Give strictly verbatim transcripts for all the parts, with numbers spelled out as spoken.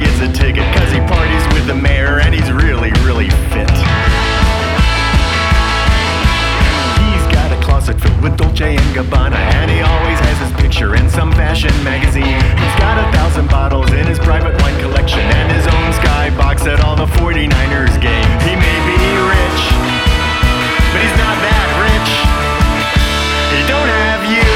gets a ticket, cause he parties with the mayor and he's really, really fit. He's got a closet filled with Dolce and Gabbana, and he always has his picture in some fashion magazine. He's got a thousand bottles in his private wine collection, and his own skybox at all the forty-niners games. He may be rich, but he's not that rich. He don't have you.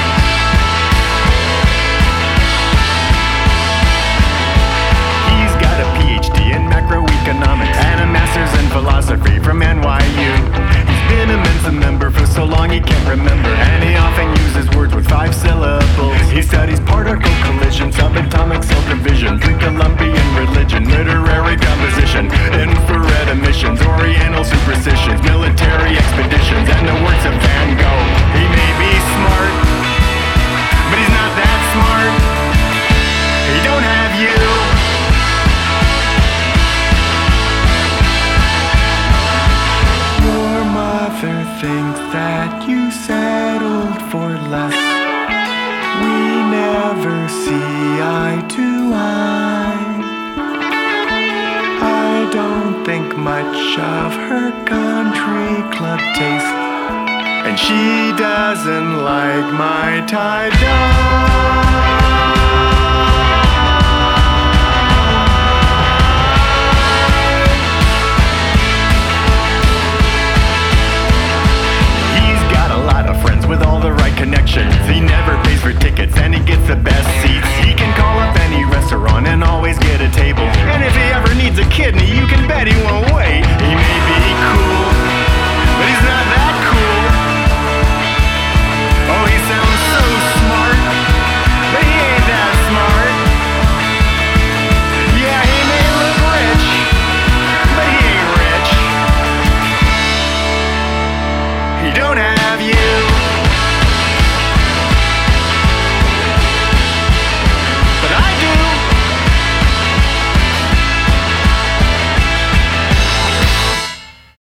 He's got a P H D in macroeconomics and a master's in philosophy from N Y U. He's been a Mensa member for so long he can't remember, and he often uses words with five syllables. He studies particle collision, subatomic cell division, pre-Columbian religion, literary composition, infrared emissions, oriental superstitions, military expeditions, and the works of Van Gogh. He may be smart, but he's not that smart. He don't have you. Your mother thinks that you settled for less. We never see eye to eye. I don't think much of her country club taste, and she doesn't like my tie-dye.